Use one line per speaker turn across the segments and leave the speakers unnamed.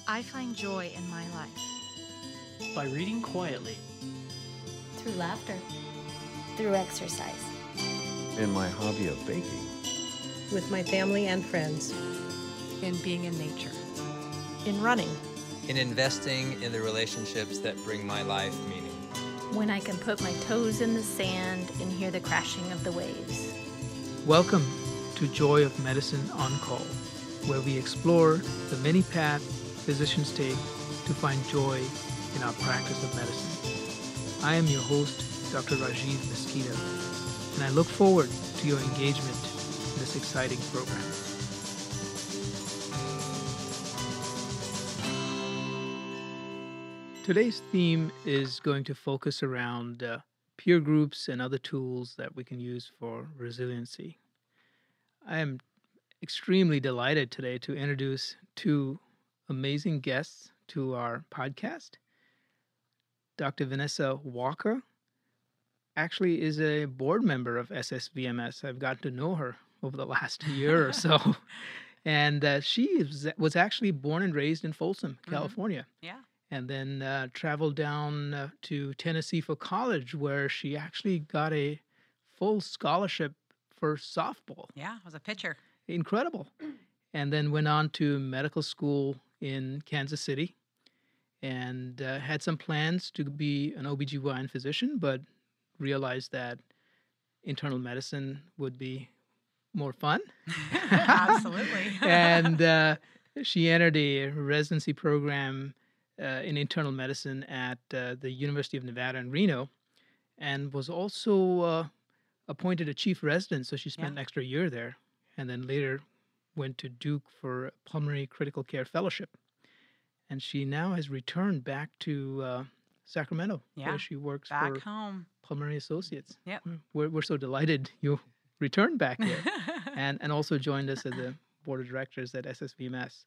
I find joy in my life.
By reading quietly.
Through laughter. Through exercise.
In my hobby of baking.
With my family and friends.
In being in nature.
In running.
In investing in the relationships that bring my life meaning.
When I can put my toes in the sand and hear the crashing of the waves.
Welcome to Joy of Medicine On Call, where we explore the many paths physicians take to find joy in our practice of medicine. I am your host, Dr. Rajiv Mesquita, and I look forward to your engagement in this exciting program. Today's theme is going to focus around peer groups and other tools that we can use for resiliency. I am extremely delighted today to introduce two amazing guests to our podcast. Dr. Vanessa Walker actually is a board member of SSVMS. I've gotten to know her over the last year or so. And she was actually born and raised in Folsom, California.
Yeah.
And then traveled down to Tennessee for college, where she actually got a full scholarship for softball.
Yeah, I was a pitcher.
Incredible. And then went on to medical school in Kansas City and had some plans to be an OBGYN physician, but realized that internal medicine would be more fun.
Absolutely.
And she entered a residency program in internal medicine at the University of Nevada in Reno, and was also appointed a chief resident, so she spent an extra year there, and then later went to Duke for a pulmonary critical care fellowship. And she now has returned back to Sacramento, where she works
back
for
home.
Pulmonary Associates.
Yep.
We're so delighted you returned back here, and also joined us at the board of directors at SSVMS.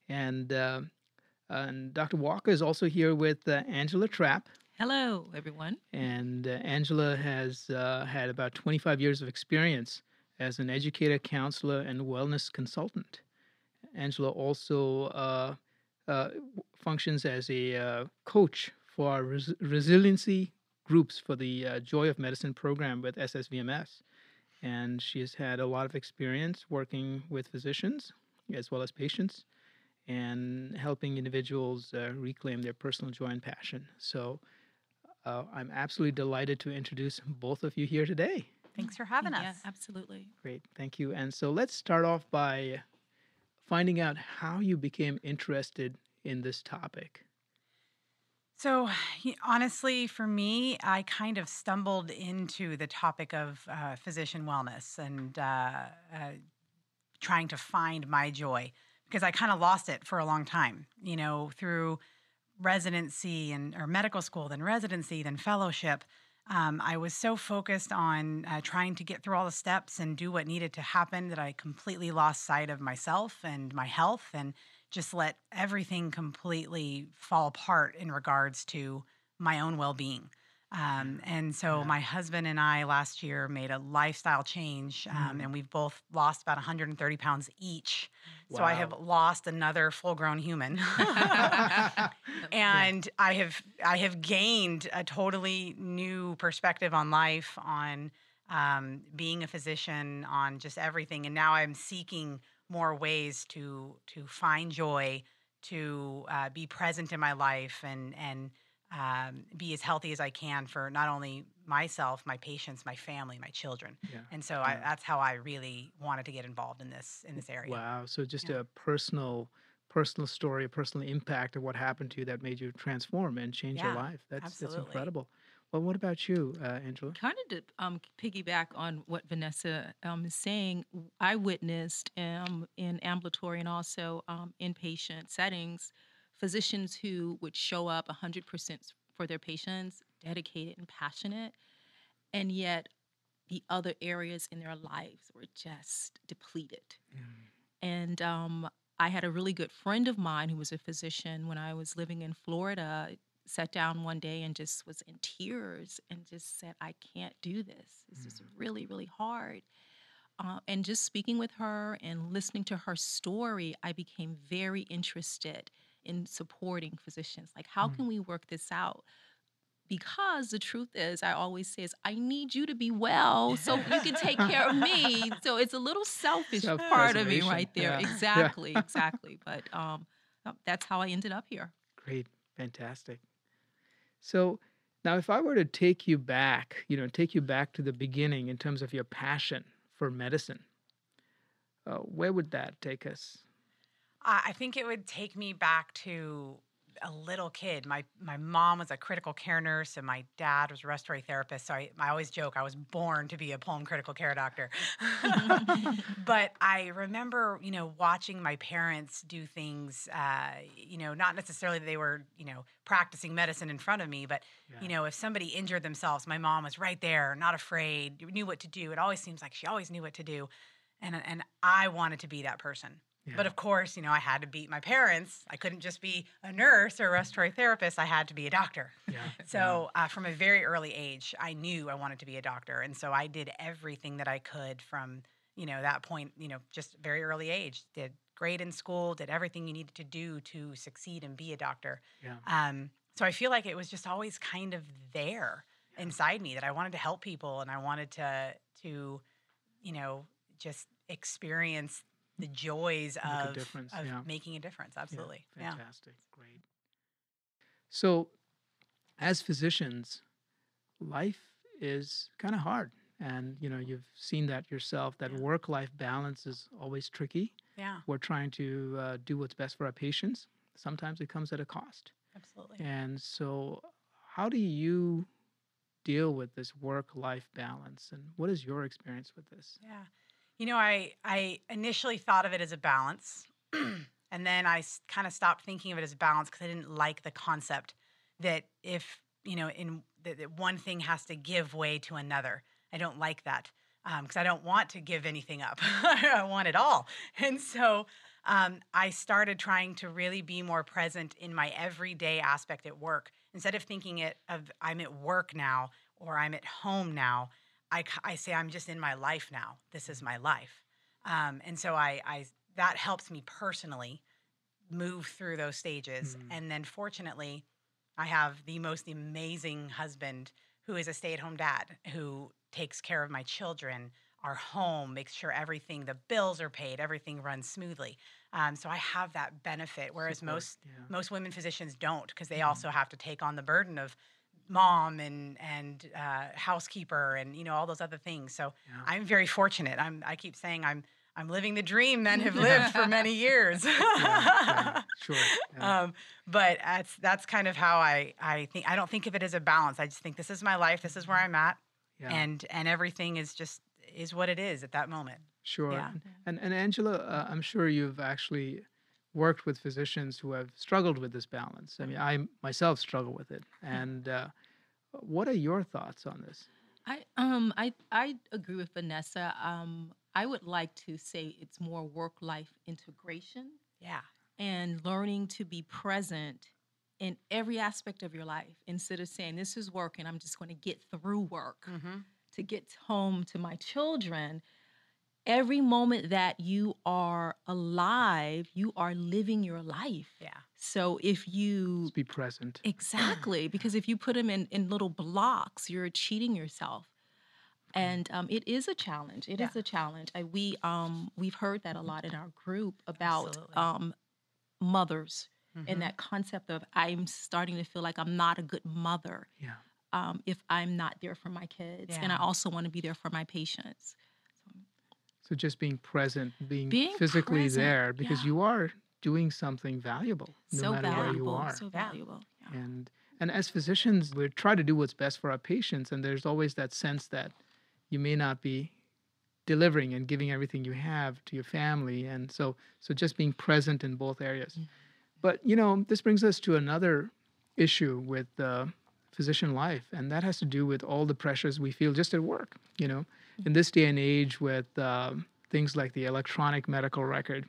And Dr. Walker is also here with Angela Trapp.
Hello, everyone.
And Angela has had about 25 years of experience as an educator, counselor, and wellness consultant. Angela also functions as a coach for our resiliency groups for the Joy of Medicine program with SSVMS. And she has had a lot of experience working with physicians as well as patients and helping individuals reclaim their personal joy and passion. So I'm absolutely delighted to introduce both of you here today.
Thanks for having us.
Yeah, absolutely.
Great, thank you. And so let's start off by finding out how you became interested in this topic.
So, honestly, for me, I kind of stumbled into the topic of physician wellness and trying to find my joy, because I kind of lost it for a long time, through residency or medical school, then residency, then fellowship. I was so focused on trying to get through all the steps and do what needed to happen that I completely lost sight of myself and my health, and just let everything completely fall apart in regards to my own well-being. And so my husband and I last year made a lifestyle change, and we've both lost about 130 pounds each. Wow. So I have lost another full-grown human. And I have gained a totally new perspective on life, on being a physician, on just everything. And now I'm seeking more ways to find joy, to be present in my life, and be as healthy as I can for not only myself, my patients, my family, my children. Yeah. And so that's how I really wanted to get involved in this area.
Wow. So just a personal story, a personal impact of what happened to you that made you transform and change your life. That's incredible. Well, what about you, Angela?
Kind of to piggyback on what Vanessa is saying, I witnessed in ambulatory and also inpatient settings, physicians who would show up 100% for their patients, dedicated and passionate, and yet the other areas in their lives were just depleted. And I had a really good friend of mine who was a physician when I was living in Florida, sat down one day and just was in tears and just said, I can't do this. This is really, really hard. And just speaking with her and listening to her story, I became very interested in supporting physicians. Like, how can we work this out? Because the truth is, I always say, is I need you to be well so you can take care of me. So it's a little selfish part of me
Self-preservation.
right there.
Yeah.
Exactly, exactly. But that's how I ended up here.
Great. Fantastic. So now if I were to take you back, take you back to the beginning in terms of your passion for medicine, where would that take us?
I think it would take me back to a little kid. My mom was a critical care nurse, and my dad was a respiratory therapist. So I always joke I was born to be a pulm critical care doctor. But I remember, watching my parents do things. Not necessarily that they were, practicing medicine in front of me, but if somebody injured themselves, my mom was right there, not afraid, knew what to do. It always seems like she always knew what to do, and I wanted to be that person. But of course, I had to beat my parents. I couldn't just be a nurse or a respiratory therapist. I had to be a doctor. So from a very early age, I knew I wanted to be a doctor. And so I did everything that I could from, that point, just very early age. Did great in school, did everything you needed to do to succeed and be a doctor. So I feel like it was just always kind of there inside me that I wanted to help people, and I wanted to just experience the joys
Make a
of
difference.
making a difference. Absolutely. Yeah.
Fantastic. Great. So as physicians, life is kind of hard. And, you've seen that yourself, that work-life balance is always tricky.
Yeah.
We're trying to do what's best for our patients. Sometimes it comes at a cost.
Absolutely.
And so how do you deal with this work-life balance? And what is your experience with this?
Yeah. I initially thought of it as a balance, and then I kind of stopped thinking of it as a balance because I didn't like the concept that if, that one thing has to give way to another. I don't like that because I don't want to give anything up. I want it all. And so I started trying to really be more present in my everyday aspect at work. Instead of thinking of I'm at work now or I'm at home now, I say I'm just in my life now. This is my life. And so that helps me personally move through those stages. And then fortunately, I have the most amazing husband who is a stay-at-home dad who takes care of my children, our home, makes sure everything, the bills are paid, everything runs smoothly. So I have that benefit, whereas
Support,
most women physicians don't, because they also have to take on the burden of mom and housekeeper and all those other things. So I'm very fortunate. I keep saying I'm living the dream men have lived for many years.
Sure.
But that's kind of how I think. I don't think of it as a balance. I just think this is my life. This is where I'm at, and everything is what it is at that moment.
Sure.
Yeah.
And Angela, I'm sure you've actually worked with physicians who have struggled with this balance. I mean, I myself struggle with it. And what are your thoughts on this?
I agree with Vanessa. I would like to say it's more work-life integration
Yeah.
and learning to be present in every aspect of your life instead of saying this is work and I'm just going to get through work to get home to my children. Every moment that you are alive, you are living your life.
Yeah.
So if you
Just be present.
exactly, because if you put them in little blocks, you're cheating yourself. And it is a challenge. It is a challenge. We've heard that a lot in our group about
Absolutely.
mothers and that concept of I'm starting to feel like I'm not a good mother
Yeah.
if I'm not there for my kids, and I
Yeah.
also want to be there for my patients.
So just being present, being
Being
physically
present,
there, because
yeah.
you are doing something valuable, no
So
matter where you
valuable,
are.
so valuable. Yeah.
And as physicians, we try to do what's best for our patients, and there's always that sense that you may not be delivering and giving everything you have to your family, and so just being present in both areas. But this brings us to another issue with physician life, and that has to do with all the pressures we feel just at work. In this day and age, with things like the electronic medical record,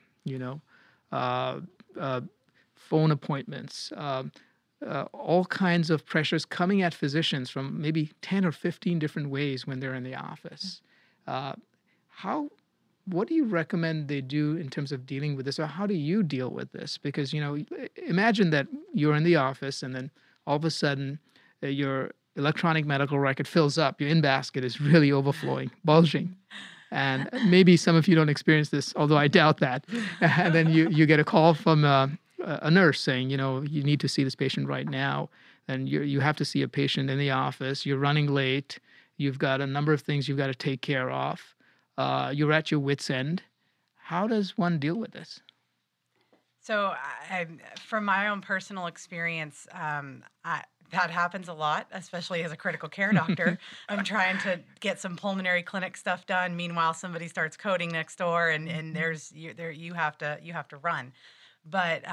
phone appointments. All kinds of pressures coming at physicians from maybe 10 or 15 different ways when they're in the office. How what do you recommend they do in terms of dealing with this, or how do you deal with this? Because, imagine that you're in the office and then all of a sudden your electronic medical record fills up, your in basket is really overflowing, bulging. And maybe some of you don't experience this, although I doubt that. And then you get a call from a nurse saying, you need to see this patient right now. And you have to see a patient in the office. You're running late. You've got a number of things you've got to take care of. You're at your wit's end. How does one deal with this?
So, from my own personal experience, that happens a lot, especially as a critical care doctor. I'm trying to get some pulmonary clinic stuff done. Meanwhile, somebody starts coding next door, and you have to run. But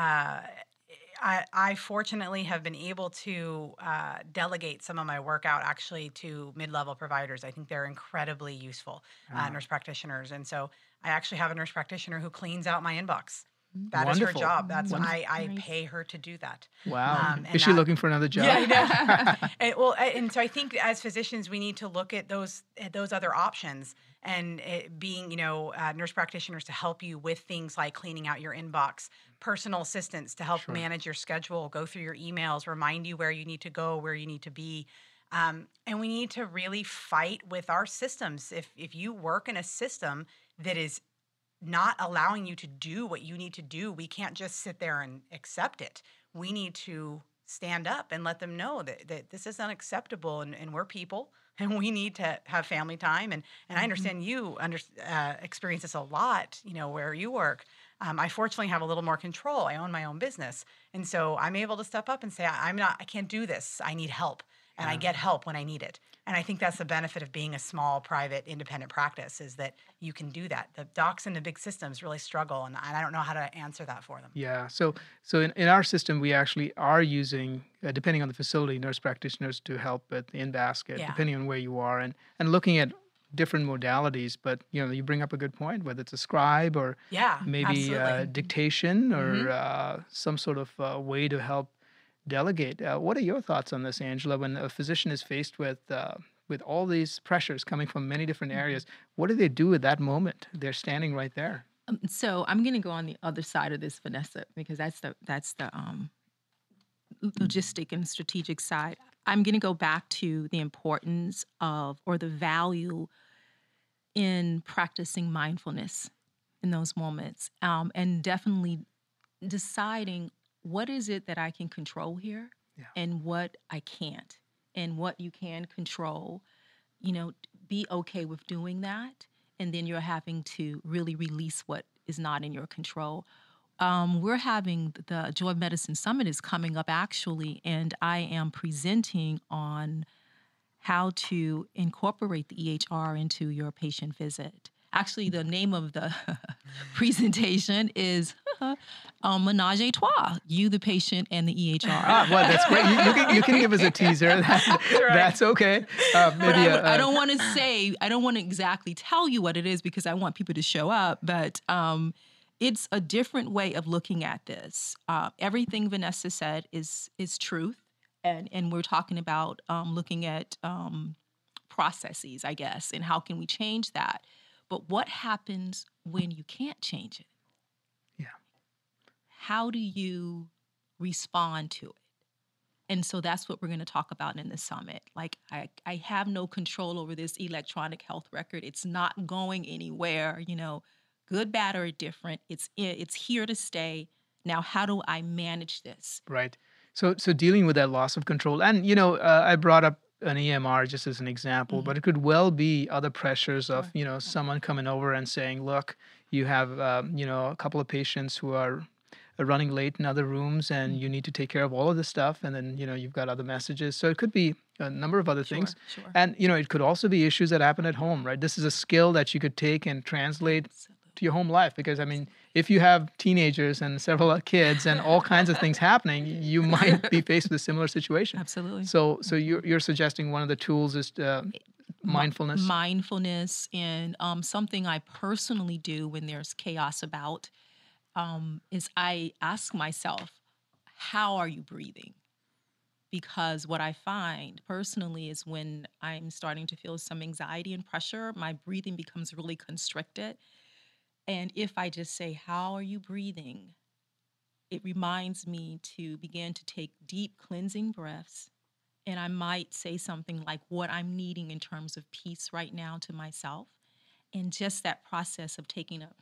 I fortunately have been able to delegate some of my work out actually to mid-level providers. I think they're incredibly useful nurse practitioners, and so I actually have a nurse practitioner who cleans out my inbox. That is her
Wonderful.
job. That's
Wonderful.
I pay her to do that.
Wow.
And
Is she looking for another job?
Yeah, I know. And so I think as physicians, we need to look at those other options, and it being, nurse practitioners to help you with things like cleaning out your inbox, personal assistants to help
Sure.
manage your schedule, go through your emails, remind you where you need to go, where you need to be. And we need to really fight with our systems. If you work in a system that is not allowing you to do what you need to do, we can't just sit there and accept it. We need to stand up and let them know that this is unacceptable, and we're people, and we need to have family time. And I understand you experience this a lot, where you work. I fortunately have a little more control. I own my own business. And so I'm able to step up and say, I can't do this. I need help. And I get help when I need it. And I think that's the benefit of being a small, private, independent practice, is that you can do that. The docs in the big systems really struggle, and I don't know how to answer that for them.
Yeah. So in our system, we actually are using, depending on the facility, nurse practitioners to help with the in-basket,
Yeah.
depending on where you are, and looking at different modalities. But, you bring up a good point, whether it's a scribe or
Yeah,
maybe
absolutely.
dictation or some sort of way to help delegate. What are your thoughts on this, Angela? When a physician is faced with all these pressures coming from many different areas, what do they do at that moment? They're standing right there.
So I'm going to go on the other side of this, Vanessa, because that's the logistic and strategic side. I'm going to go back to the importance of, or the value in practicing mindfulness in those moments, and definitely deciding what is it that I can control here,
Yeah.
and what I can't, and what you can control. Be okay with doing that, and then you're having to really release what is not in your control. We're having the Joy of Medicine Summit is coming up actually, and I am presenting on how to incorporate the EHR into your patient visit. Actually, the name of the presentation is Menage a Trois, you, the patient, and the EHR.
Well, that's great. You can give us a teaser. That's okay.
But
Maybe
I don't want to exactly tell you what it is, because I want people to show up. But it's a different way of looking at this. Everything Vanessa said is truth. And we're talking about looking at processes, I guess, and how can we change that. But what happens when you can't change it?
Yeah.
How do you respond to it? And so that's what we're going to talk about in the summit. Like, I have no control over this electronic health record. It's not going anywhere, good, bad, or different. It's here to stay. Now, how do I manage this?
Right. So dealing with that loss of control, and I brought up an EMR just as an example, but it could well be other pressures of someone coming over and saying, look, you have a couple of patients who are running late in other rooms, and you need to take care of all of this stuff, and then you've got other messages. So it could be a number of other things.
Sure.
And it could also be issues that happen at home, right? This is a skill that you could take and translate to your home life, because if you have teenagers and several kids and all kinds of things happening, you might be faced with a similar situation.
Absolutely.
So you're suggesting one of the tools is mindfulness.
Mindfulness, and something I personally do when there's chaos about is I ask myself, how are you breathing? Because what I find personally is when I'm starting to feel some anxiety and pressure, my breathing becomes really constricted. And if I just say, "How are you breathing?" it reminds me to begin to take deep cleansing breaths. And I might say something like what I'm needing in terms of peace right now to myself. And just that process of taking a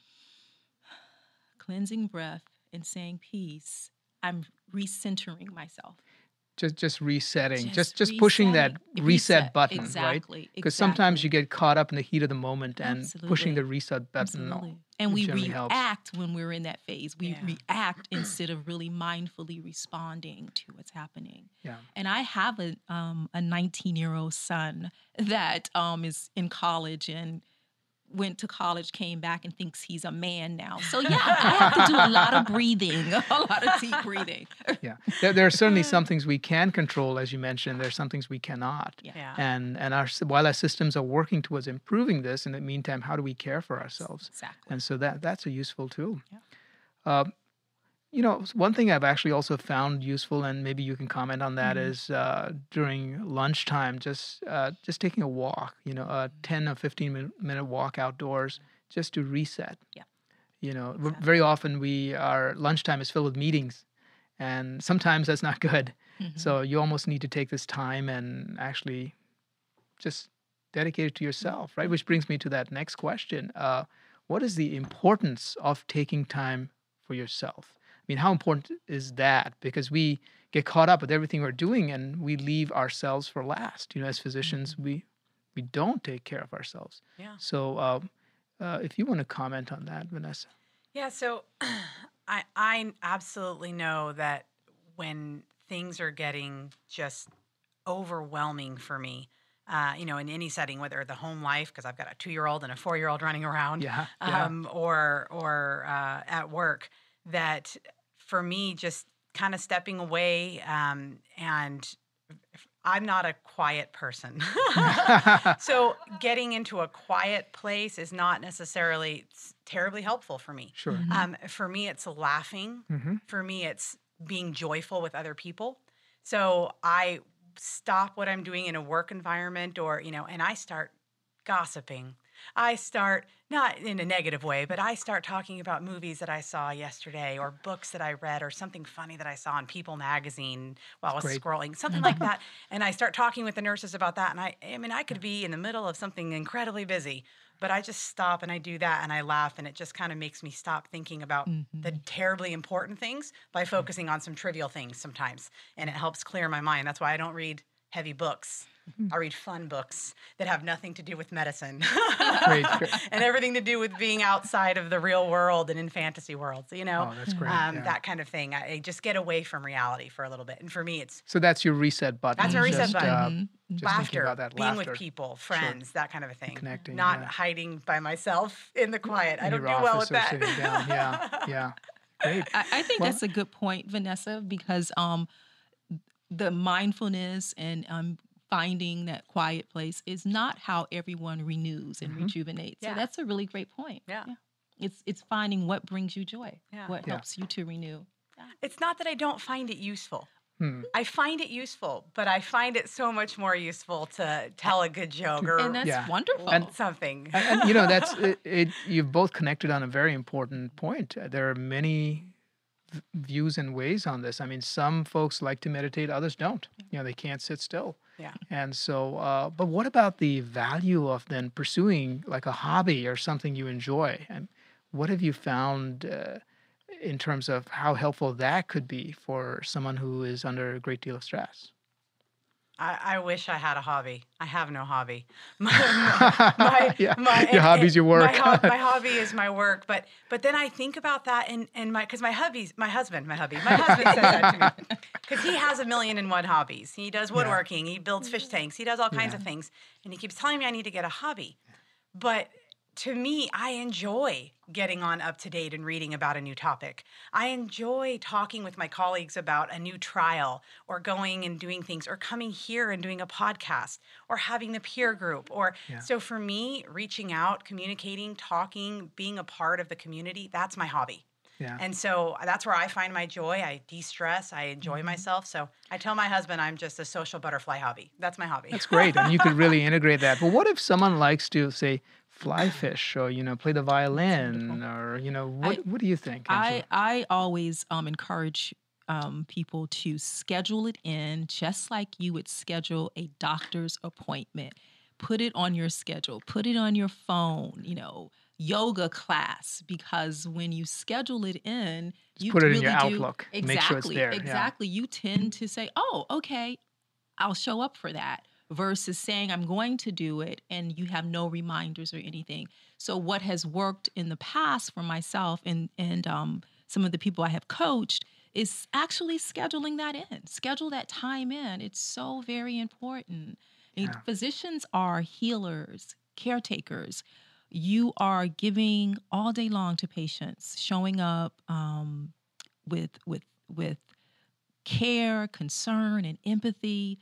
cleansing breath and saying peace, I'm recentering myself.
Just resetting,
Just
just pushing that
resetting.
reset button, right?
Exactly.
Because sometimes you get caught up in the heat of the moment, and pushing the
Absolutely.
reset button
Absolutely. And we
generally helps.
react when we're in that phase. We
Yeah.
react instead of really mindfully responding to what's happening.
Yeah.
And I have a 19-year-old son that is in college and went to college, came back, and thinks he's a man now. So yeah, I have to do a lot of breathing, a lot of deep breathing.
Yeah, there are certainly some things we can control, as you mentioned. There are some things we cannot.
Yeah.
And while our systems are working towards improving this, in the meantime, how do we care for ourselves?
Exactly.
And so that's a useful tool.
Yeah.
One thing I've actually also found useful, and maybe you can comment on that,
Mm-hmm.
is during lunchtime, just taking a walk. A 10 or 15-minute walk outdoors, just to reset.
Yeah.
Very often our lunchtime is filled with meetings, and sometimes that's not good.
Mhm.
So you almost need to take this time and actually just dedicate it to yourself, right? Which brings me to that next question. What is the importance of taking time for yourself? I mean, how important is that? Because we get caught up with everything we're doing and we leave ourselves for last. As physicians, we don't take care of ourselves.
Yeah.
So if you want to comment on that, Vanessa.
Yeah, so I absolutely know that when things are getting just overwhelming for me, in any setting, whether the home life, because I've got a 2-year-old and a 4-year-old running around,
Yeah.
or at work, that for me, just kind of stepping away, and I'm not a quiet person. So getting into a quiet place is not necessarily terribly helpful for me.
Sure.
For me, it's laughing.
Mm-hmm.
For me, it's being joyful with other people. So I stop what I'm doing in a work environment and I start gossiping. I start, not in a negative way, but I start talking about movies that I saw yesterday or books that I read or something funny that I saw in People magazine while I was
Great.
scrolling, something like that. And I start talking with the nurses about that. And I could be in the middle of something incredibly busy, but I just stop and I do that and I laugh, and it just kind of makes me stop thinking about the terribly important things by focusing on some trivial things sometimes. And it helps clear my mind. That's why I don't read heavy books. I read fun books that have nothing to do with medicine
Great.
and everything to do with being outside of the real world and in fantasy worlds,
Oh, that's great. Yeah.
that kind of thing. I just get away from reality for a little bit. And for me, it's
So that's your reset button.
That's my reset
Just,
button.
just thinking
laughter,
about that
being
laughter.
with people, friends, that kind of a thing.
Connecting,
Not
yeah.
hiding by myself in the quiet. I
In
don't
your
do well
office
with
or
that.
sitting down. Yeah. Great.
I think
Well-
that's a good point, Vanessa, because the mindfulness and finding that quiet place is not how everyone renews and rejuvenates.
Yeah.
So that's a really great point.
Yeah.
It's finding what brings you joy,
Yeah.
what
Yeah.
helps you to renew.
It's not that I don't find it useful.
Hmm.
I find it useful, but I find it so much more useful to tell a good joke or
And that's
Yeah.
wonderful.
And-
something.
And that's it. You've both connected on a very important point. There are many views and ways on this. I mean, some folks like to meditate, others don't. They can't sit still.
Yeah.
And so, but what about the value of then pursuing like a hobby or something you enjoy? And what have you found in terms of how helpful that could be for someone who is under a great deal of stress?
I wish I had a hobby. I have no hobby. My
Your hobby's your work.
My hobby is my work. But then I think about that and because my husband says that to me because he has 1,000,001 hobbies. He does woodworking. He builds fish tanks. He does all kinds of things, and he keeps telling me I need to get a hobby. But to me, I enjoy getting on up to date and reading about a new topic. I enjoy talking with my colleagues about a new trial or going and doing things or coming here and doing a podcast or having the peer group. So for me, reaching out, communicating, talking, being a part of the community, that's my hobby.
Yeah.
And so that's where I find my joy. I de-stress. I enjoy myself. So I tell my husband I'm just a social butterfly hobby. That's my hobby.
That's great. And you could really integrate that. But what if someone likes to, say, fly fish or, play the violin or, what do you think, Angela?
I always encourage people to schedule it in just like you would schedule a doctor's appointment. Put it on your schedule, put it on your phone, yoga class, because when you schedule it in, you
put it in
really
your
do
Outlook.
exactly,
Make sure it's there. Yeah.
exactly. You tend to say, "Oh, okay, I'll show up for that," versus saying, "I'm going to do it," and you have no reminders or anything. So what has worked in the past for myself and some of the people I have coached is actually scheduling that in. Schedule that time in. It's so very important. And
Yeah.
physicians are healers, caretakers. You are giving all day long to patients, showing up with care, concern, and empathy.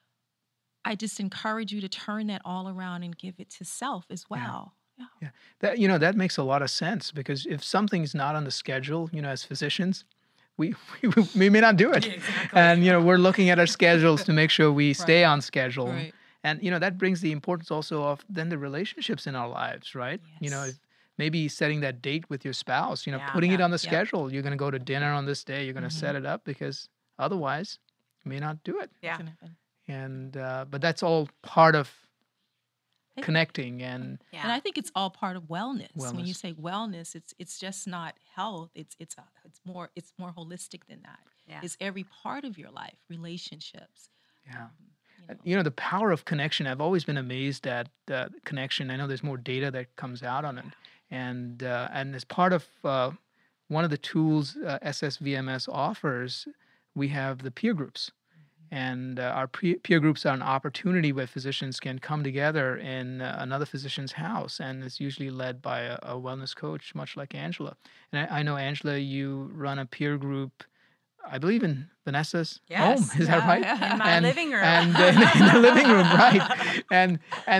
I just encourage you to turn that all around and give it to self as well. Yeah.
Yeah. That makes a lot of sense because if something's not on the schedule, as physicians, we we may not do it.
Yeah, exactly.
And we're looking at our schedules to make sure we stay on schedule.
Right.
And that brings the importance also of then the relationships in our lives, right?
Yes.
If maybe setting that date with your spouse,
Yeah.
putting it on the
Yep.
schedule. You're going to go to dinner on this day. You're going to set it up because otherwise you may not do it.
Yeah.
Can happen.
And but that's all part of
Hey.
connecting and
Yeah.
And I think it's all part of wellness. When you
Wellness.
say wellness, it's just not health. It's more holistic than that.
Yeah.
It's every part of your life, relationships.
yeah.
You know.
The power of connection. I've always been amazed at connection. I know there's more data that comes out on it, and as part of one of the tools SSVMS offers, we have the peer groups, and our peer groups are an opportunity where physicians can come together in another physician's house, and it's usually led by a wellness coach, much like Angela. And I know, Angela, you run a peer group, I believe, in Vanessa's home.
Yes.
Is that right?
In my living room.
And in the living room, right? And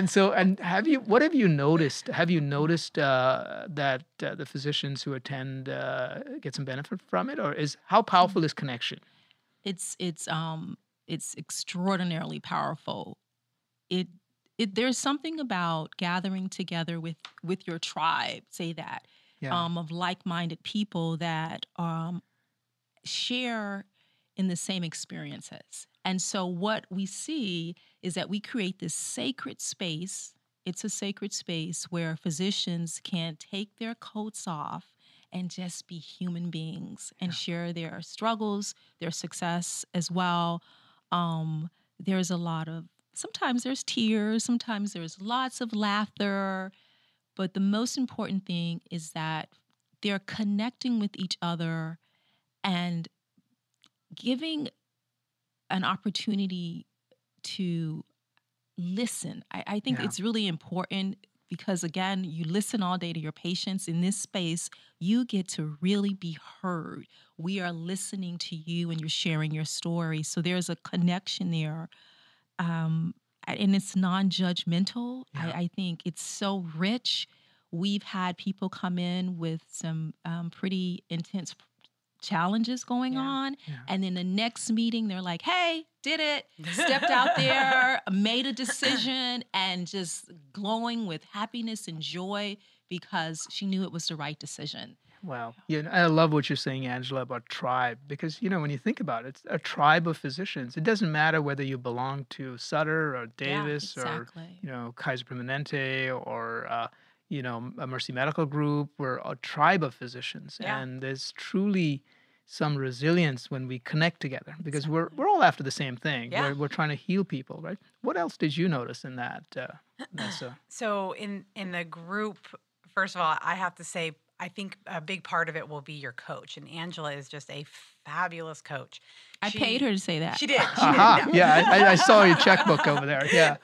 what have you noticed? Have you noticed that the physicians who attend get some benefit from it, or how powerful is connection?
It's extraordinarily powerful. There's something about gathering together with your tribe, say that,
Yeah.
of like-minded people that share in the same experiences. And so what we see is that we create this sacred space. It's a sacred space where physicians can take their coats off and just be human beings and share their struggles, their success as well. There's a lot of, sometimes there's tears, sometimes there's lots of laughter, but the most important thing is that they're connecting with each other and giving an opportunity to listen. I think
Yeah.
it's really important because, again, you listen all day to your patients. In this space, you get to really be heard. We are listening to you and you're sharing your story. So there's a connection there. And it's non-judgmental.
Yeah.
I think it's so rich. We've had people come in with some pretty intense challenges going on.
Yeah.
And then the next meeting, they're like, hey, did it, stepped out there, made a decision, and just glowing with happiness and joy because she knew it was the right decision.
Wow. Yeah, I love what you're saying, Angela, about tribe, because, when you think about it, it's a tribe of physicians. It doesn't matter whether you belong to Sutter or Davis
exactly.
or, Kaiser Permanente or, a Mercy Medical Group. We're a tribe of physicians.
Yeah.
And there's truly some resilience when we connect together because we're all after the same thing.
Yeah.
We're trying to heal people, right? What else did you notice in that, Vanessa?
So in the group, first of all, I have to say, I think a big part of it will be your coach. And Angela is just a fabulous coach.
I paid her to say that.
She did. She
Aha.
did.
Yeah, I saw your checkbook over there. Yeah.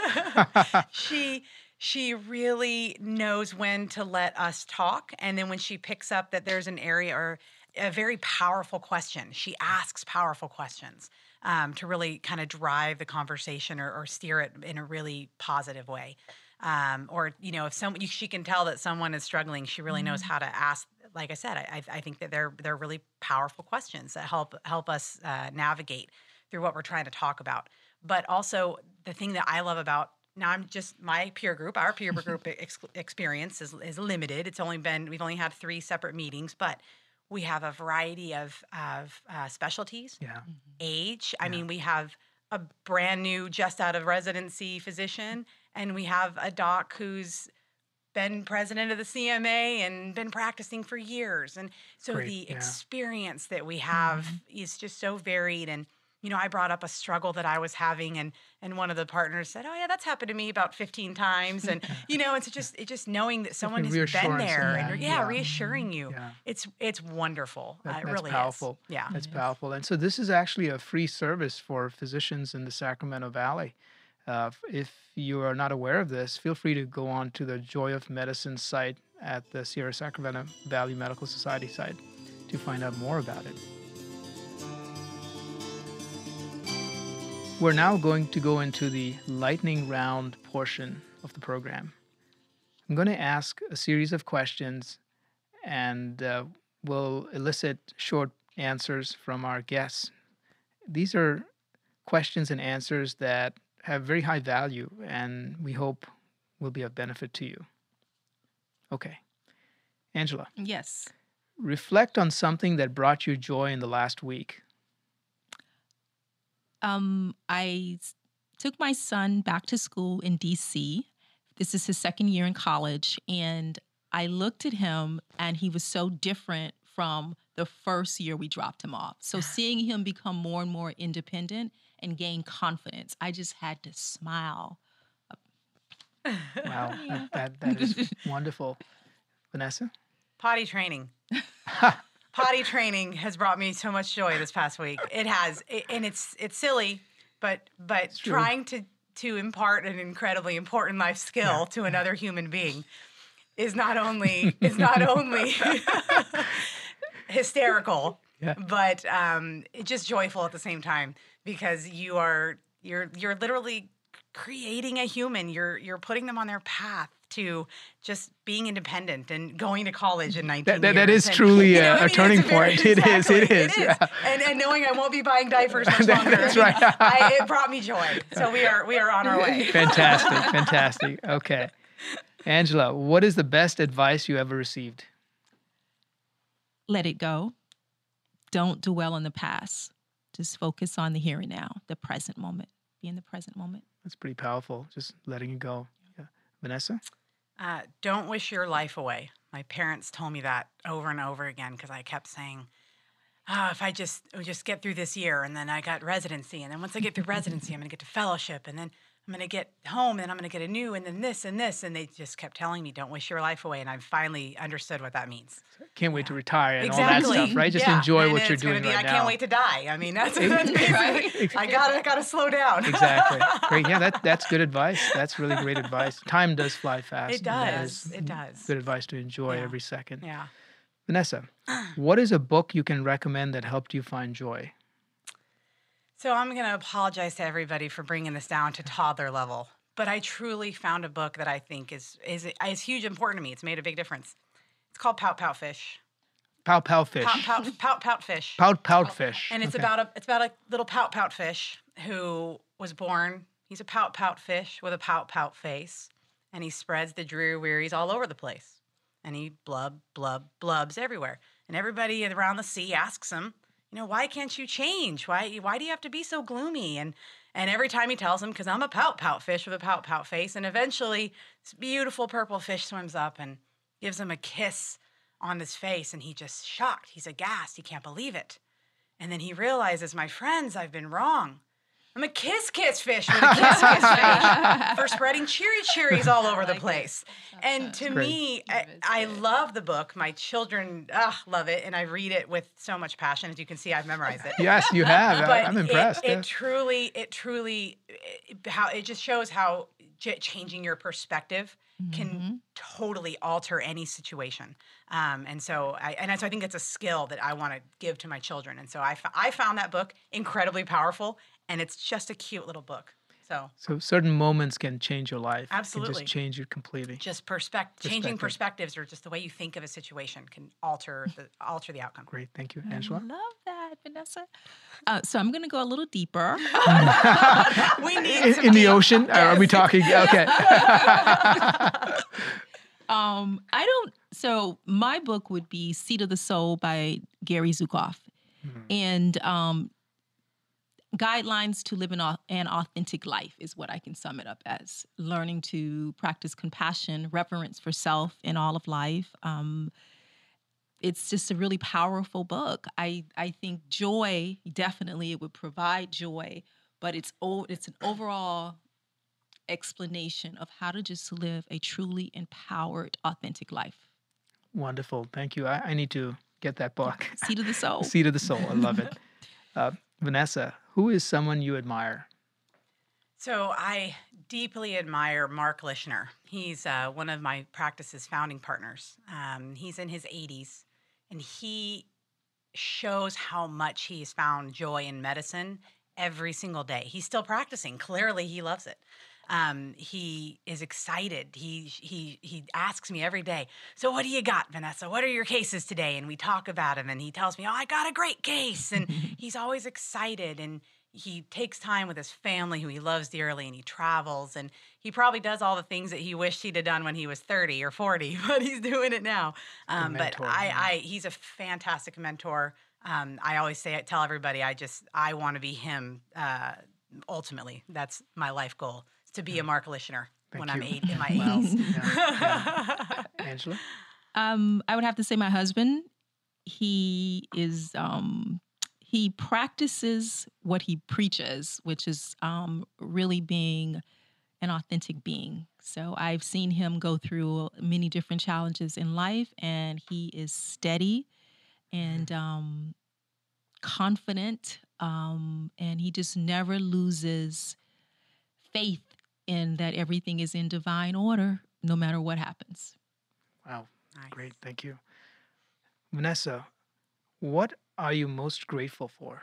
She really knows when to let us talk. And then when she picks up that there's an area or a very powerful question, she asks powerful questions to really kind of drive the conversation or steer it in a really positive way. Or, if she can tell that someone is struggling, she really knows how to ask. Like I said, I think that they're really powerful questions that help us navigate through what we're trying to talk about. But also the thing that I love about now I'm just my peer group. Our peer group experience is limited. We've only had 3 separate meetings, but we have a variety of specialties,
Yeah.
age. I mean, we have a brand new, just out of residency physician, and we have a doc who's been president of the CMA and been practicing for years. And so
Great,
the
yeah.
experience that we have is just so varied. And, I brought up a struggle that I was having, and one of the partners said, "Oh yeah, that's happened to me about 15 times." And, it's just knowing that someone has been
reassurance in
there
that,
and
yeah.
reassuring you.
Yeah.
It's wonderful. It
That's
really
powerful.
is. Yeah.
That's powerful. And so this is actually a free service for physicians in the Sacramento Valley. If you are not aware of this, feel free to go on to the Joy of Medicine site at the Sierra Sacramento Valley Medical Society site to find out more about it. We're now going to go into the lightning round portion of the program. I'm going to ask a series of questions, and we'll elicit short answers from our guests. These are questions and answers that have very high value, and we hope will be of benefit to you. Okay. Angela,
Yes.
reflect on something that brought you joy in the last week.
I took my son back to school in DC. This is his second year in college. And I looked at him, and he was so different from the first year we dropped him off. So seeing him become more and more independent and gain confidence, I just had to smile.
Wow, that is wonderful. Vanessa?
Potty training. Potty training has brought me so much joy this past week. It has, and it's silly, but
true.
trying to impart an incredibly important life skill to another human being is not only hysterical, but it's just joyful at the same time, because you're literally creating a human. You're putting them on their path to just being independent and going to college in 19 years.
That is
And,
truly
you know what I
a
mean?
turning
It's very-
point. It is.
exactly,
Yeah.
And knowing I won't be buying diapers much longer.
That's right.
It brought me joy. So we are on our way.
Fantastic. Okay. Angela, what is the best advice you ever received?
Let it go. Don't dwell on the past. Just focus on the here and now, the present moment. Be in the present moment.
That's pretty powerful, just letting it go. Yeah. Vanessa?
Don't wish your life away. My parents told me that over and over again, because I kept saying, if I just get through this year, and then I got residency, and then once I get through residency, I'm going to get to fellowship, and then I'm going to get home, and I'm going to get a new, and then this and this. And they just kept telling me, don't wish your life away. And I finally understood what that means.
Can't wait to retire and all
Exactly.
that stuff, right? Just
Yeah.
enjoy
And
what
it's
you're
gonna
doing
be,
right
I
now.
can't wait to die. I mean, that's basically, I gotta slow down.
Exactly. Great. Yeah, that's good advice. That's really great advice. Time does fly fast.
It
and that
does.
is
It does.
Good advice to enjoy
Yeah.
every second.
Yeah.
Vanessa, what is a book you can recommend that helped you find joy?
So I'm going to apologize to everybody for bringing this down to toddler level, but I truly found a book that I think is huge, important to me. It's made a big difference. It's called Pout Pout Fish.
Pout Pout Fish.
Pout Pout Fish.
Pout Pout Fish.
And it's
Okay.
about a little pout pout fish who was born. He's a pout pout fish with a pout pout face, and he spreads the dreary wearies all over the place, and he blubs everywhere. And everybody around the sea asks him, why can't you change? Why do you have to be so gloomy? And every time he tells them, because I'm a pout pout fish with a pout pout face. And eventually, this beautiful purple fish swims up and gives him a kiss on his face, and he's just shocked. He's aghast. He can't believe it. And then he realizes, my friends, I've been wrong. I'm a kiss fish with a kiss face for spreading cherries all over the place. And to me, I love the book. My children love it, and I read it with so much passion. As you can see, I've memorized it.
Yes, you have.
But
I'm impressed.
It truly, how it just shows how changing your perspective can totally alter any situation. And so I think it's a skill that I want to give to my children. And so I found that book incredibly powerful, and it's just a cute little book. So
certain moments can change your life.
Absolutely.
Can just change it completely.
just changing perspectives, or just the way you think of a situation, can alter the outcome.
Great. Thank you.
I
Angela?
love that. that, Vanessa? So I'm going to go a little deeper.
We need some
In the
deep-
ocean? Are we talking? Okay.
So my book would be Seat of the Soul by Gary Zukav. And guidelines to live an authentic life is what I can sum it up as. Learning to practice compassion, reverence for self in all of life. It's just a really powerful book. I think joy, definitely it would provide joy, but it's an overall explanation of how to just live a truly empowered, authentic life.
Wonderful. Thank you. I need to get that book.
Seat of the Soul.
Seat of the Soul. I love it. Vanessa, who is someone you admire?
So I deeply admire Mark Lishner. He's one of my practice's founding partners. He's in his 80s, and he shows how much he's found joy in medicine every single day. He's still practicing. Clearly, he loves it. He is excited. He asks me every day, so what do you got, Vanessa? What are your cases today? And we talk about him, and he tells me, oh, I got a great case. And he's always excited, and he takes time with his family, who he loves dearly, and he travels, and he probably does all the things that he wished he'd have done when he was 30 or 40, but he's doing it now. But
mentor,
he's a fantastic mentor. I always tell everybody, I want to be him. Ultimately, that's my life goal, is to be a Mark Lishner when I'm
you.
in my
Wow.
80s.
Yeah. Angela?
I would have to say my husband. He is he practices what he preaches, which is really being an authentic being. So I've seen him go through many different challenges in life, and he is steady and confident, and he just never loses faith in that everything is in divine order, no matter what happens.
Wow.
Nice.
Great. Thank you. Vanessa, what are you most grateful for?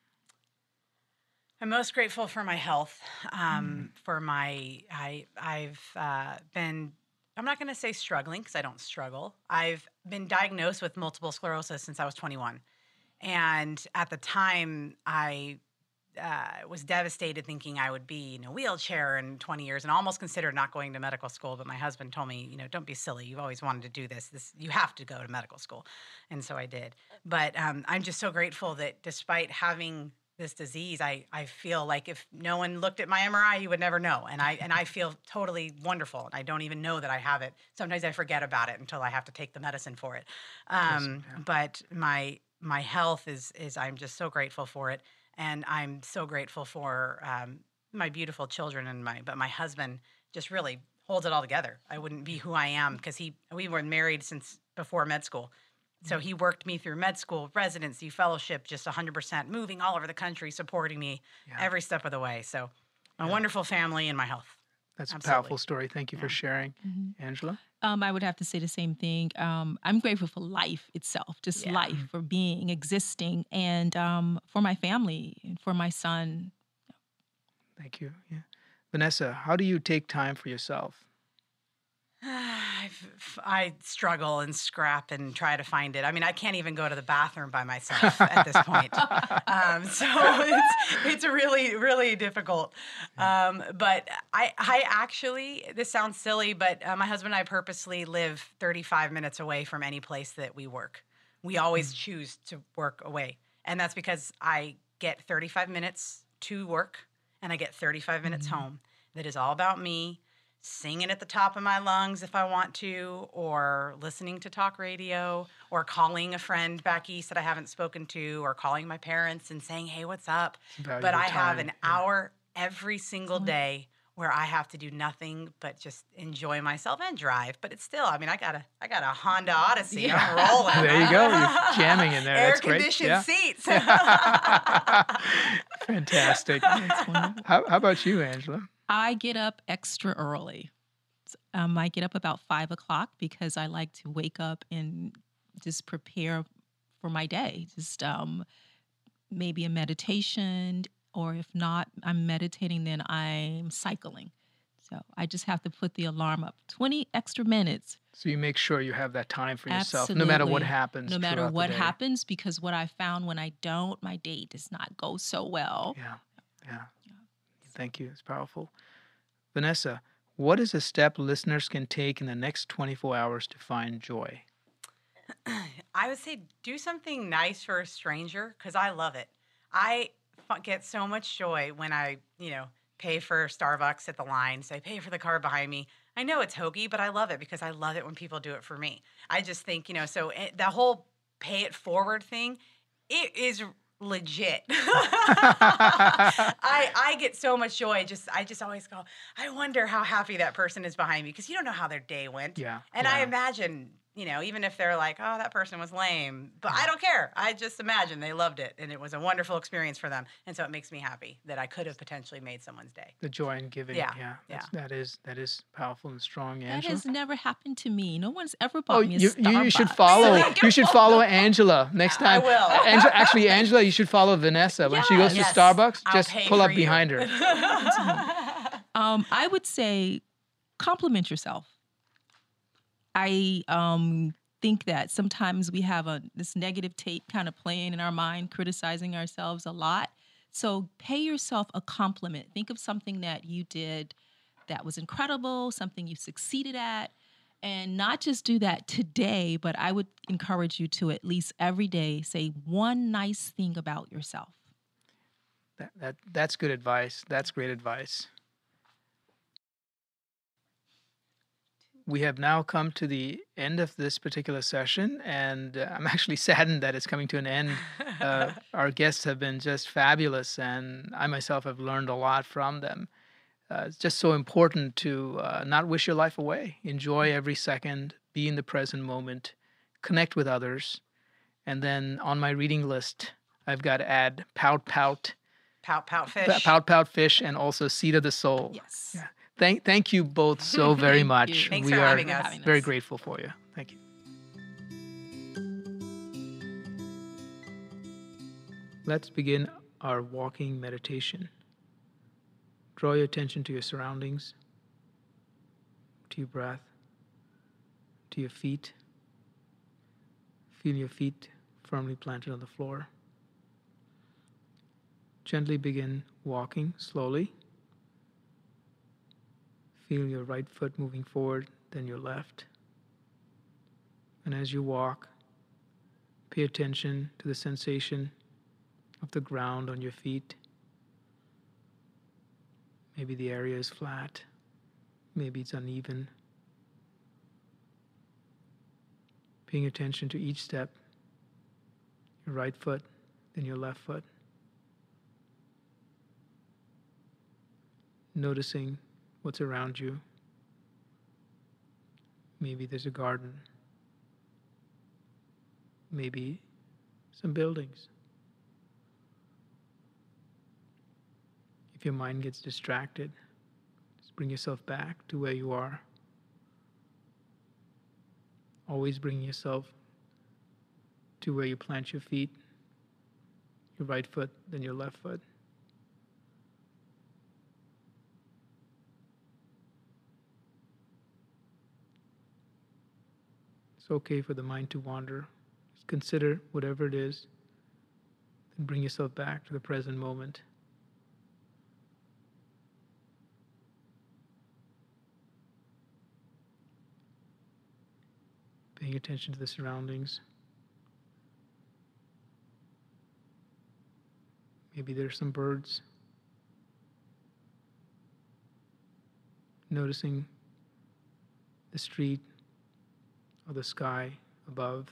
I'm most grateful for my health. For my, I've been, I'm not going to say struggling, because I don't struggle. I've been diagnosed with multiple sclerosis since I was 21. And at the time, I was devastated, thinking I would be in a wheelchair in 20 years, and almost considered not going to medical school. But my husband told me, don't be silly. You've always wanted to do this. You have to go to medical school. And so I did. But I'm just so grateful that despite having this disease, I feel like if no one looked at my MRI, you would never know. And I feel totally wonderful. I don't even know that I have it. Sometimes I forget about it until I have to take the medicine for it. But my health is I'm just so grateful for it. And I'm so grateful for my beautiful children, but my husband just really holds it all together. I wouldn't be who I am, because we were married since before med school. So he worked me through med school, residency, fellowship, just 100%, moving all over the country, supporting me every step of the way. So a wonderful family and my health.
That's
Absolutely.
a powerful story. Thank you for sharing. Angela?
I would have to say the same thing. I'm grateful for life itself, just life, for being, existing, and for my family, and for my son.
Thank you. Yeah. Vanessa, how do you take time for yourself?
I struggle and scrap and try to find it. I mean, I can't even go to the bathroom by myself at this point. So it's really, really difficult. But I actually, this sounds silly, but my husband and I purposely live 35 minutes away from any place that we work. We always choose to work away. And that's because I get 35 minutes to work and I get 35 minutes home. That is all about me. Singing at the top of my lungs if I want to, or listening to talk radio, or calling a friend back east that I haven't spoken to, or calling my parents and saying, hey, what's up? But I have an hour every single day where I have to do nothing but just enjoy myself and drive. But it's still, I mean, I got a Honda Odyssey. I'm rolling.
There you go. You're jamming in there. That's great.
Air-conditioned seats.
Fantastic. How about you, Angela?
I get up extra early. I get up about 5 o'clock because I like to wake up and just prepare for my day. Just maybe a meditation, or if not, I'm meditating, then I'm cycling. So I just have to put the alarm up 20 extra minutes.
So you make sure you have that time for yourself, no matter what
Absolutely.
happens.
No matter
throughout the
what
day.
happens, because what I found when I don't, my day does not go so well.
Yeah. Thank you. It's powerful. Vanessa, what is a step listeners can take in the next 24 hours to find joy?
I would say do something nice for a stranger because I love it. I get so much joy when I, pay for Starbucks at the line. So I pay for the car behind me. I know it's hokey, but I love it because I love it when people do it for me. I just think, the whole pay it forward thing, it is legit. I get so much joy. I just always go, I wonder how happy that person is behind me because you don't know how their day went.
Yeah.
And I imagine, even if they're like, oh, that person was lame, but I don't care. I just imagine they loved it and it was a wonderful experience for them. And so it makes me happy that I could have potentially made someone's day.
The joy in giving.
Yeah.
That is powerful and strong.
That
Angela?
has never happened to me. No one's ever
Oh,
bought me a
you
Starbucks.
should follow. You should follow Angela next
I
time.
will.
Angela, you should follow Vanessa when she goes to
Yes.
Starbucks.
I'll
Just
pay
pull
for
up
you.
behind her.
I would say compliment yourself. I think that sometimes we have this negative tape kind of playing in our mind, criticizing ourselves a lot. So pay yourself a compliment. Think of something that you did that was incredible, something you succeeded at, and not just do that today, but I would encourage you to at least every day say one nice thing about yourself.
That's good advice. That's great advice. We have now come to the end of this particular session, and I'm actually saddened that it's coming to an end. Our guests have been just fabulous, and I myself have learned a lot from them. It's just so important to not wish your life away. Enjoy every second, be in the present moment, connect with others. And then on my reading list, I've got to add Pout Pout,
Pout, pout, fish.
Pout Pout Fish, and also Seed of the Soul.
Yes.
Yeah. Thank you both so very
Thank
much.
you.
Thanks
We
for
are
having us.
very grateful for you. Thank you. Let's begin our walking meditation. Draw your attention to your surroundings, to your breath, to your feet. Feel your feet firmly planted on the floor. Gently begin walking slowly. Feel your right foot moving forward, then your left. And as you walk, pay attention to the sensation of the ground on your feet. Maybe the area is flat, maybe it's uneven. Paying attention to each step, your right foot, then your left foot. Noticing what's around you. Maybe there's a garden. Maybe some buildings. If your mind gets distracted, just bring yourself back to where you are. Always bring yourself to where you plant your feet, your right foot, then your left foot. It's okay for the mind to wander. Just consider whatever it is, then bring yourself back to the present moment. Paying attention to the surroundings. Maybe there's some birds. Noticing the street or the sky above.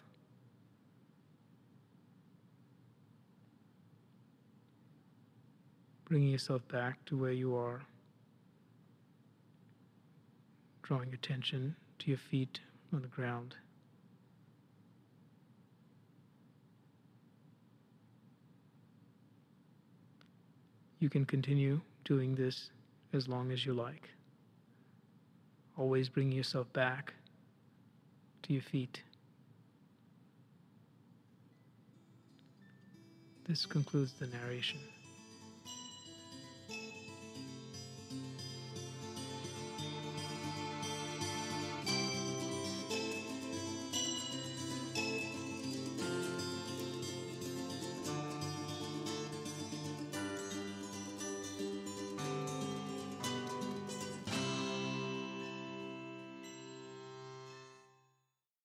Bringing yourself back to where you are. Drawing attention to your feet on the ground. You can continue doing this as long as you like. Always bringing yourself back to your feet. This concludes the narration.